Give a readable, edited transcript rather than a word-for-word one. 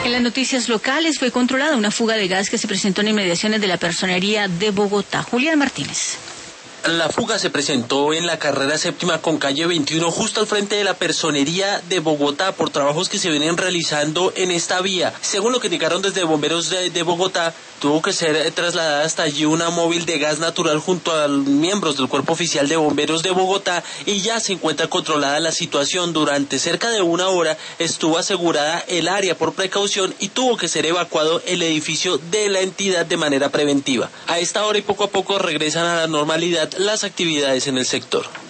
En las noticias locales fue controlada una fuga de gas que se presentó en inmediaciones de la Personería de Bogotá. Julián Martínez. La fuga se presentó en la carrera séptima con calle 21, justo al frente de la Personería de Bogotá, por trabajos que se vienen realizando en esta vía. Según lo que indicaron desde bomberos de Bogotá, tuvo que ser trasladada hasta allí una móvil de gas natural junto a miembros del Cuerpo Oficial de Bomberos de Bogotá, y ya se encuentra controlada la situación. Durante cerca de una hora estuvo asegurada el área por precaución y tuvo que ser evacuado el edificio de la entidad de manera preventiva. A esta hora y poco a poco regresan a la normalidad las actividades en el sector.